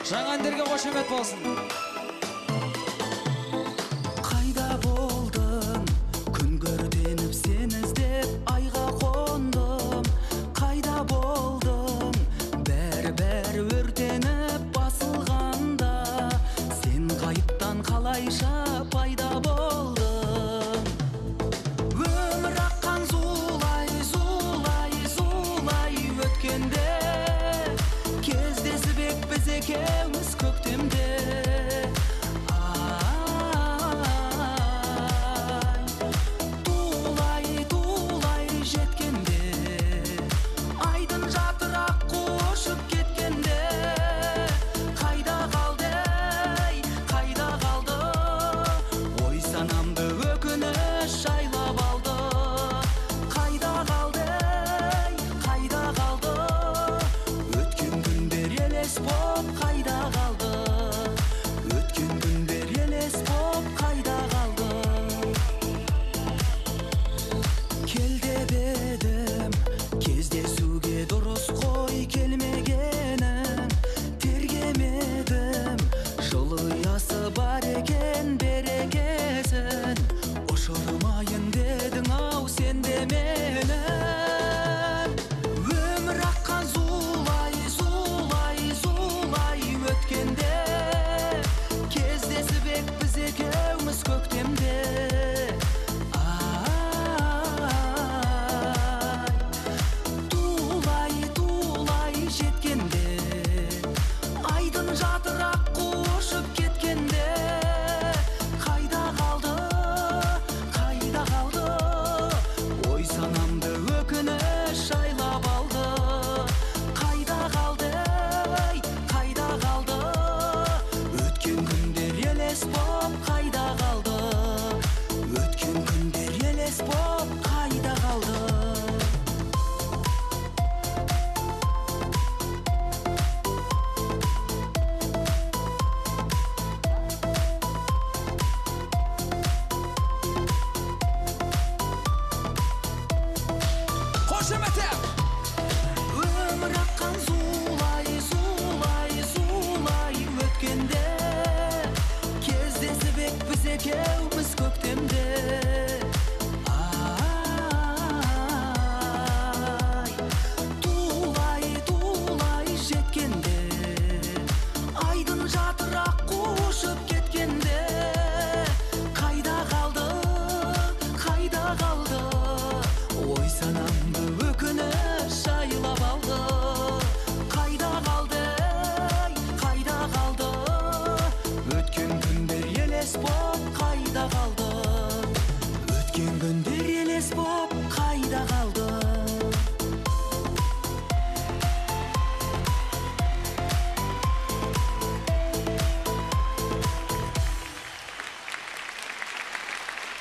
Жаңа әндерге қошемет болсын. Қайда болдың? Күн көрденіп сен іздеп айға қондым. Қайда болдың? Бәрі өртеніп басылғанда сен ғайыптан қалайша пайда болдың? Өмір аққан зулай өткенде кездесіп ек біз екеуміз көктемде. Тулай жеткенде айдын жатырақ қошып кеткенде қайда қалды ой санамды өкініш жайлап алды. Қайда қалды өткен күндер елес боп қайда қалды? Өткен күндер елес боп қайда қалды? Кел деп едім кездесуге, дұрыс қой келмегенің. Тергемедім жылы ұясы бар екен берекесін. Ұшырмайын дедің ау сен де мені. Өмір аққан зулай өткенде кездесіп ек біз екеуміз көктемде. Тулай жеткенде айдын жатырақ қошып кеткенде қайда қалды ой санамды өкініш жайлап алды. Қайда қалды өткен күндер елес боп қайда қалды? Өткен күндер елес боп қайда қалды? Өмір аққан зулай өткенде кездесіп ек біз екеуміз көктемде. Тулай жеткенде айдын жатырақ қошып кеткенде қайда қалды ой санамды өкініш жайлап алды. Қайда қалды өткен күндер елес боп қайда қалды?